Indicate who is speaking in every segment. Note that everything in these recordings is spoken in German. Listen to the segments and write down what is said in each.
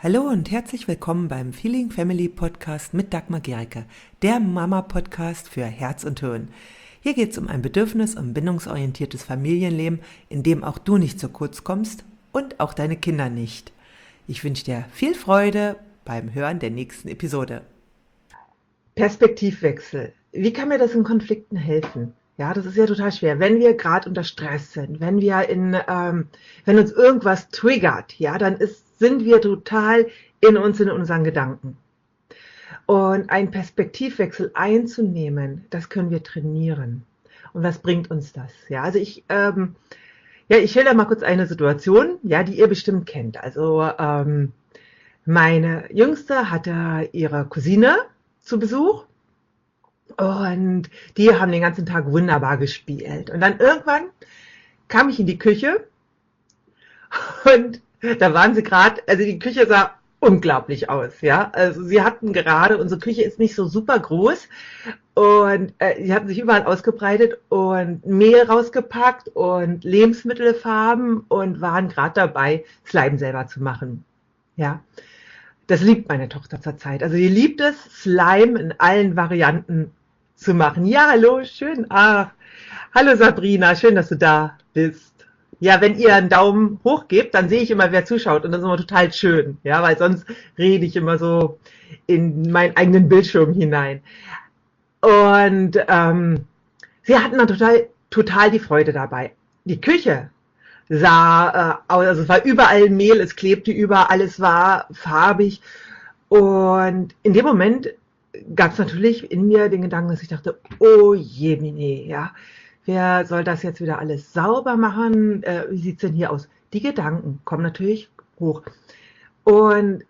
Speaker 1: Hallo und herzlich willkommen beim Feeling Family Podcast mit Dagmar Gericke, der Mama-Podcast für Herz und Hirn. Hier geht es um ein bedürfnis- und bindungsorientiertes Familienleben, in dem auch du nicht zu kurz kommst und auch deine Kinder nicht. Ich wünsche dir viel Freude beim Hören der nächsten Episode.
Speaker 2: Perspektivwechsel. Wie kann mir das in Konflikten helfen? Ja, das ist ja total schwer. Wenn wir gerade unter Stress sind, wenn uns irgendwas triggert, ja, sind wir total in uns, in unseren Gedanken. Und einen Perspektivwechsel einzunehmen, das können wir trainieren. Und was bringt uns das? Ja, ich schilder mal kurz eine Situation, ja, die ihr bestimmt kennt. Meine Jüngste hatte ihre Cousine zu Besuch. Und die haben den ganzen Tag wunderbar gespielt. Und dann irgendwann kam ich in die Küche und da waren sie gerade, also die Küche sah unglaublich aus, ja. Also sie hatten gerade, unsere Küche ist nicht so super groß und sie hatten sich überall ausgebreitet und Mehl rausgepackt und Lebensmittelfarben und waren gerade dabei, Slime selber zu machen, ja. Das liebt meine Tochter zurzeit. Also sie liebt es, Slime in allen Varianten zu machen. Ja, hallo, schön. Hallo Sabrina, schön, dass du da bist. Ja, wenn ihr einen Daumen hoch gebt, dann sehe ich immer, wer zuschaut und das ist immer total schön. Ja, weil sonst rede ich immer so in meinen eigenen Bildschirm hinein. Und sie hatten dann total die Freude dabei. Die Küche sah aus, also es war überall Mehl, es klebte überall, es war farbig. Und in dem Moment gab es natürlich in mir den Gedanken, dass ich dachte, oh je, Mine, ja, wer soll das jetzt wieder alles sauber machen? Wie sieht's denn hier aus? Die Gedanken kommen natürlich hoch. Und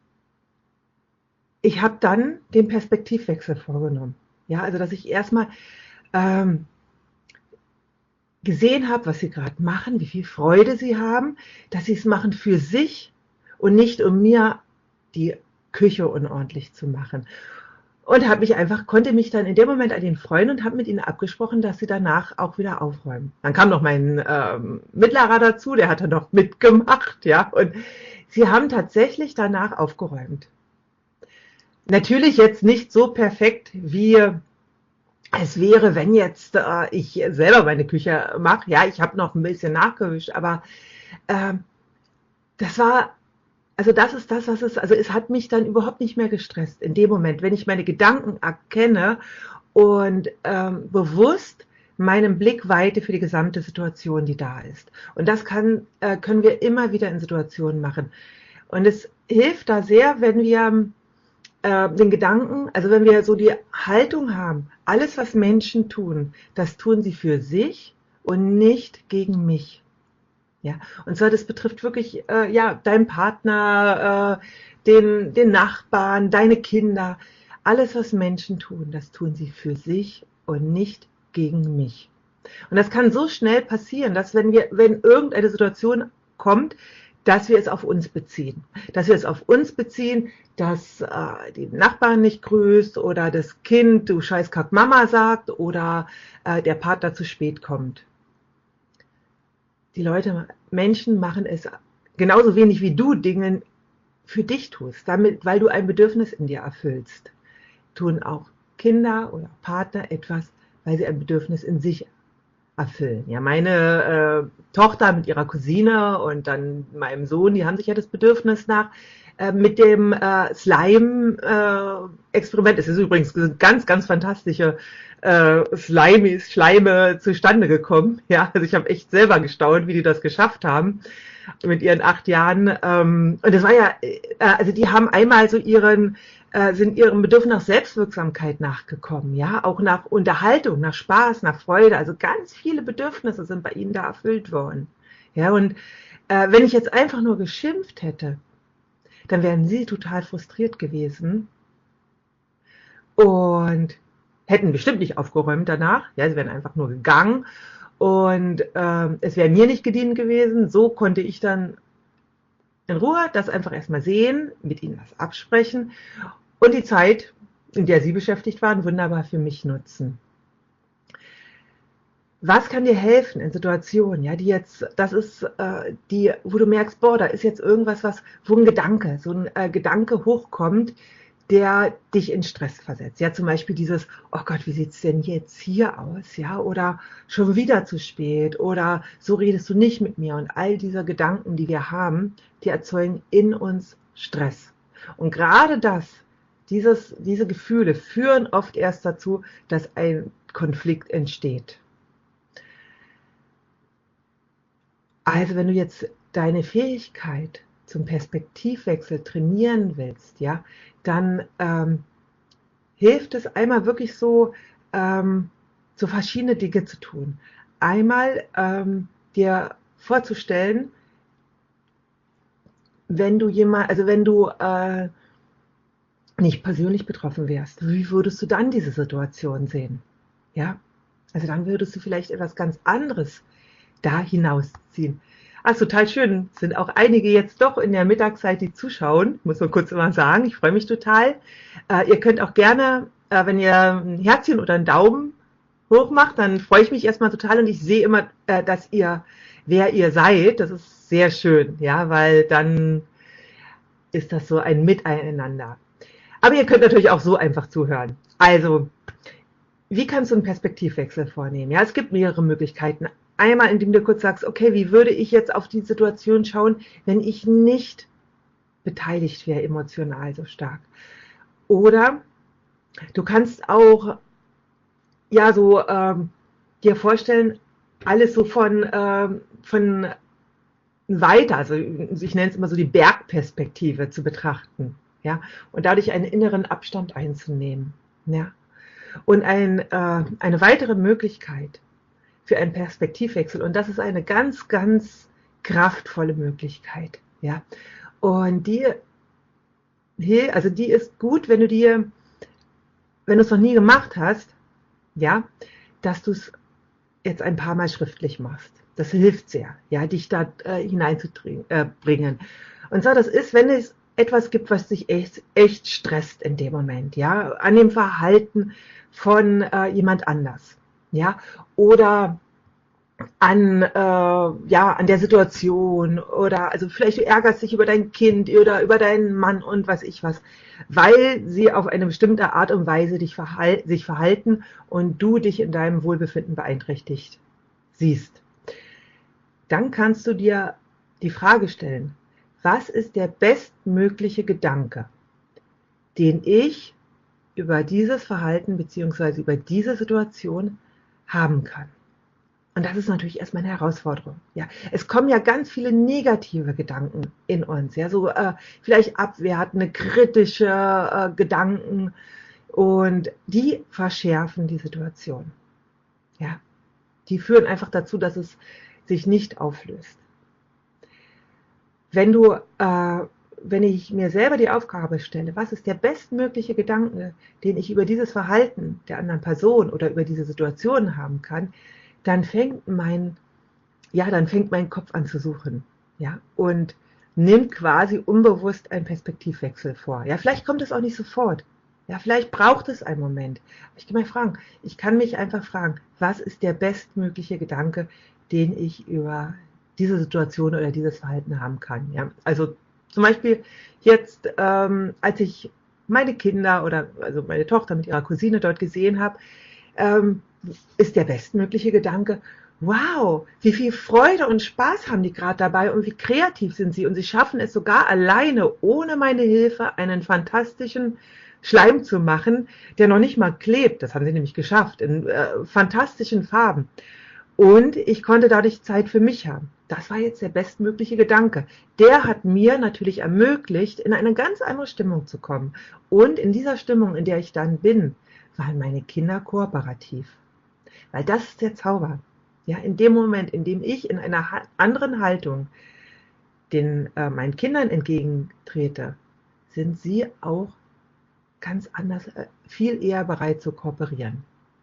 Speaker 2: ich habe dann den Perspektivwechsel vorgenommen. Ja, also dass ich erstmal ähm, gesehen habe, was sie gerade machen, wie viel Freude sie haben, dass sie es machen für sich und nicht um mir die Küche unordentlich zu machen. Und konnte mich dann in dem Moment an ihnen freuen und habe mit ihnen abgesprochen, dass sie danach auch wieder aufräumen. Dann kam noch mein Mittlerer dazu, der hat dann noch mitgemacht, ja, und sie haben tatsächlich danach aufgeräumt. Natürlich jetzt nicht so perfekt, wie es wäre, wenn jetzt ich selber meine Küche mache. Ja, ich habe noch ein bisschen nachgewischt, aber ähm, das war, also das ist das, was es, also es hat mich dann überhaupt nicht mehr gestresst in dem Moment, wenn ich meine Gedanken erkenne und bewusst meinen Blick weite für die gesamte Situation, die da ist. Und können wir immer wieder in Situationen machen. Und es hilft da sehr, wenn wir den Gedanken, also wenn wir so die Haltung haben, alles, was Menschen tun, das tun sie für sich und nicht gegen mich. Ja, und zwar, das betrifft wirklich, ja, deinen Partner, den Nachbarn, deine Kinder. Alles, was Menschen tun, das tun sie für sich und nicht gegen mich. Und das kann so schnell passieren, dass wenn irgendeine Situation kommt, dass wir es auf uns beziehen. Dass wir es auf uns beziehen, dass die Nachbarin nicht grüßt oder das Kind, du Scheißkack Mama sagt oder der Partner zu spät kommt. Menschen machen es genauso wenig wie du Dinge für dich tust, weil du ein Bedürfnis in dir erfüllst. Tun auch Kinder oder Partner etwas, weil sie ein Bedürfnis in sich erfüllen. Ja, meine Tochter mit ihrer Cousine und dann meinem Sohn, die haben sich ja das Bedürfnis nach mit dem Slime-Experiment. Es ist übrigens ganz, ganz fantastische Schleime zustande gekommen. Ja, also ich habe echt selber gestaunt, wie die das geschafft haben mit ihren 8 Jahren. Und das war ja, also die haben einmal sind ihrem Bedürfnis nach Selbstwirksamkeit nachgekommen, ja, auch nach Unterhaltung, nach Spaß, nach Freude. Also ganz viele Bedürfnisse sind bei ihnen da erfüllt worden. Ja, und wenn ich jetzt einfach nur geschimpft hätte, dann wären sie total frustriert gewesen und hätten bestimmt nicht aufgeräumt danach. Ja, sie wären einfach nur gegangen und es wäre mir nicht gedient gewesen. So konnte ich dann in Ruhe das einfach erstmal sehen, mit ihnen was absprechen und die Zeit, in der sie beschäftigt waren, wunderbar für mich nutzen. Was kann dir helfen in Situationen, ja, die jetzt, das ist die, wo du merkst, boah, da ist jetzt irgendwas, wo ein Gedanke, so ein Gedanke hochkommt, der dich in Stress versetzt. Ja, zum Beispiel dieses, oh Gott, wie sieht's denn jetzt hier aus? Ja, oder schon wieder zu spät oder so redest du nicht mit mir. Und all diese Gedanken, die wir haben, die erzeugen in uns Stress. Und gerade diese Gefühle führen oft erst dazu, dass ein Konflikt entsteht. Also wenn du jetzt deine Fähigkeit zum Perspektivwechsel trainieren willst, ja, dann hilft es einmal wirklich so verschiedene Dinge zu tun. Einmal dir vorzustellen, wenn du nicht persönlich betroffen wärst, wie würdest du dann diese Situation sehen? Ja, also dann würdest du vielleicht etwas ganz anderes da hinausziehen. Ah, total schön. Sind auch einige jetzt doch in der Mittagszeit, die zuschauen. Muss man kurz immer sagen. Ich freue mich total. Ihr könnt auch gerne, wenn ihr ein Herzchen oder einen Daumen hoch macht, dann freue ich mich erstmal total und ich sehe immer, wer ihr seid. Das ist sehr schön, ja, weil dann ist das so ein Miteinander. Aber ihr könnt natürlich auch so einfach zuhören. Also, wie kannst du einen Perspektivwechsel vornehmen? Ja, es gibt mehrere Möglichkeiten. Einmal, indem du kurz sagst, okay, wie würde ich jetzt auf die Situation schauen, wenn ich nicht beteiligt wäre emotional so stark? Oder du kannst auch ja so dir vorstellen, alles so von weiter, also ich nenne es immer so die Bergperspektive zu betrachten, ja, und dadurch einen inneren Abstand einzunehmen, ja. Und eine weitere Möglichkeit für einen Perspektivwechsel, und das ist eine ganz, ganz kraftvolle Möglichkeit, ja. Und die ist gut, wenn du es noch nie gemacht hast, ja, dass du es jetzt ein paar Mal schriftlich machst. Das hilft sehr, ja, dich da hineinzubringen. Und zwar, das ist, wenn es etwas gibt, was dich echt stresst in dem Moment, ja, an dem Verhalten von jemand anders, ja, oder an der Situation oder also vielleicht du ärgerst dich über dein Kind oder über deinen Mann und was ich was, weil sie auf eine bestimmte Art und Weise sich verhalten und du dich in deinem Wohlbefinden beeinträchtigt siehst. Dann kannst du dir die Frage stellen, was ist der bestmögliche Gedanke, den ich über dieses Verhalten bzw. über diese Situation haben kann? Und das ist natürlich erstmal eine Herausforderung. Ja, es kommen ja ganz viele negative Gedanken in uns, ja, so vielleicht abwertende, kritische Gedanken und die verschärfen die Situation. Ja, die führen einfach dazu, dass es sich nicht auflöst. Wenn ich mir selber die Aufgabe stelle, was ist der bestmögliche Gedanke, den ich über dieses Verhalten der anderen Person oder über diese Situation haben kann, dann fängt mein Kopf an zu suchen, ja, und nimmt quasi unbewusst einen Perspektivwechsel vor. Ja, vielleicht kommt es auch nicht sofort. Ja, vielleicht braucht es einen Moment. Ich kann mich einfach fragen, was ist der bestmögliche Gedanke, den ich über diese Situation oder dieses Verhalten haben kann. Ja, also zum Beispiel jetzt, als ich meine Kinder oder also meine Tochter mit ihrer Cousine dort gesehen habe, ist der bestmögliche Gedanke, wow, wie viel Freude und Spaß haben die gerade dabei und wie kreativ sind sie und sie schaffen es sogar alleine, ohne meine Hilfe, einen fantastischen Schleim zu machen, der noch nicht mal klebt, das haben sie nämlich geschafft, in fantastischen Farben. Und ich konnte dadurch Zeit für mich haben. Das war jetzt der bestmögliche Gedanke. Der hat mir natürlich ermöglicht, in eine ganz andere Stimmung zu kommen. Und in dieser Stimmung, in der ich dann bin, waren meine Kinder kooperativ. Weil das ist der Zauber. Ja, in dem Moment, in dem ich in einer anderen Haltung meinen Kindern entgegentrete, sind sie auch ganz anders, viel eher bereit zu kooperieren.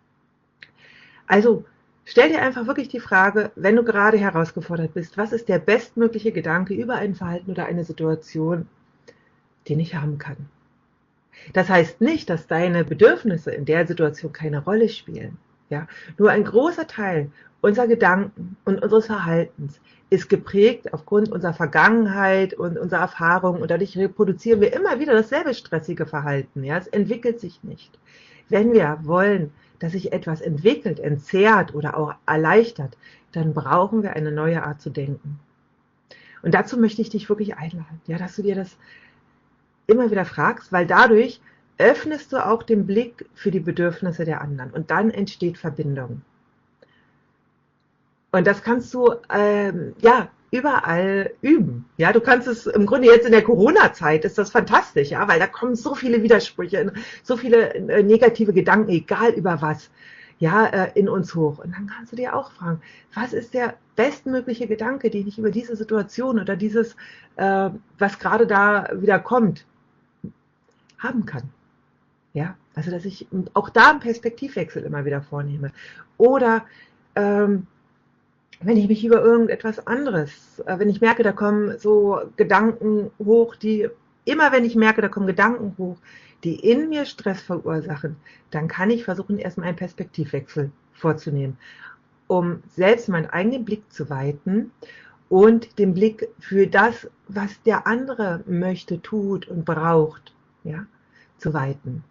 Speaker 2: Also stell dir einfach wirklich die Frage, wenn du gerade herausgefordert bist, was ist der bestmögliche Gedanke über ein Verhalten oder eine Situation, den ich haben kann? Das heißt nicht, dass deine Bedürfnisse in der Situation keine Rolle spielen. Ja? Nur ein großer Teil unserer Gedanken und unseres Verhaltens ist geprägt aufgrund unserer Vergangenheit und unserer Erfahrungen und dadurch reproduzieren wir immer wieder dasselbe stressige Verhalten. Ja? Es entwickelt sich nicht. Wenn wir wollen, dass sich etwas entwickelt, entzerrt oder auch erleichtert, dann brauchen wir eine neue Art zu denken. Und dazu möchte ich dich wirklich einladen, ja, dass du dir das immer wieder fragst, weil dadurch öffnest du auch den Blick für die Bedürfnisse der anderen und dann entsteht Verbindung. Und das kannst du ja überall üben. Ja, du kannst es im Grunde jetzt in der Corona-Zeit ist das fantastisch, ja, weil da kommen so viele Widersprüche, so viele negative Gedanken, egal über was, ja, in uns hoch. Und dann kannst du dir auch fragen, was ist der bestmögliche Gedanke, den ich über diese Situation oder dieses, was gerade da wieder kommt, haben kann. Ja, also dass ich auch da einen Perspektivwechsel immer wieder vornehme. Oder wenn ich mich über irgendetwas anderes, wenn ich merke, da kommen so Gedanken hoch, wenn ich merke, da kommen Gedanken hoch, die in mir Stress verursachen, dann kann ich versuchen, erstmal einen Perspektivwechsel vorzunehmen, um selbst meinen eigenen Blick zu weiten und den Blick für das, was der andere möchte, tut und braucht, ja, zu weiten.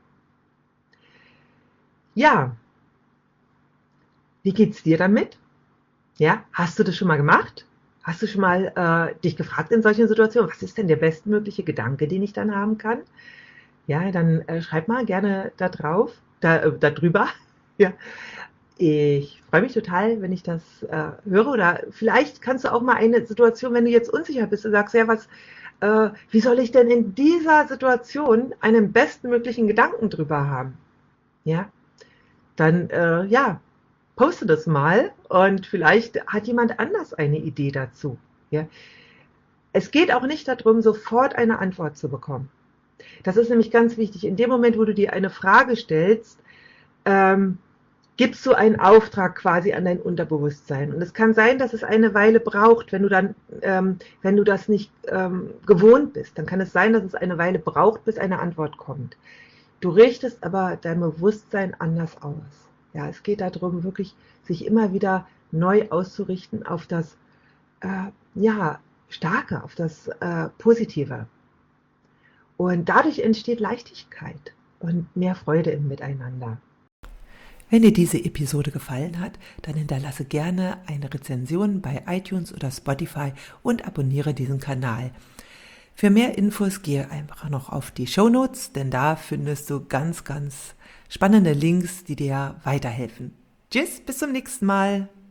Speaker 2: Ja, wie geht's dir damit? Ja, hast du das schon mal gemacht? Hast du schon mal dich gefragt in solchen Situationen, was ist denn der bestmögliche Gedanke, den ich dann haben kann? Ja, dann schreib mal gerne darüber. Ja. Ich freue mich total, wenn ich das höre. Oder vielleicht kannst du auch mal eine Situation, wenn du jetzt unsicher bist und sagst, ja, wie soll ich denn in dieser Situation einen bestmöglichen Gedanken drüber haben? Ja, dann ja, poste das mal und vielleicht hat jemand anders eine Idee dazu. Ja? Es geht auch nicht darum, sofort eine Antwort zu bekommen. Das ist nämlich ganz wichtig. In dem Moment, wo du dir eine Frage stellst, gibst du einen Auftrag quasi an dein Unterbewusstsein. Und es kann sein, dass es eine Weile braucht, wenn du das nicht gewohnt bist. Dann kann es sein, dass es eine Weile braucht, bis eine Antwort kommt. Du richtest aber dein Bewusstsein anders aus. Ja, es geht darum, wirklich sich immer wieder neu auszurichten auf das Starke, auf das Positive. Und dadurch entsteht Leichtigkeit und mehr Freude im Miteinander.
Speaker 1: Wenn dir diese Episode gefallen hat, dann hinterlasse gerne eine Rezension bei iTunes oder Spotify und abonniere diesen Kanal. Für mehr Infos gehe einfach noch auf die Shownotes, denn da findest du ganz, ganz spannende Links, die dir weiterhelfen. Tschüss, bis zum nächsten Mal.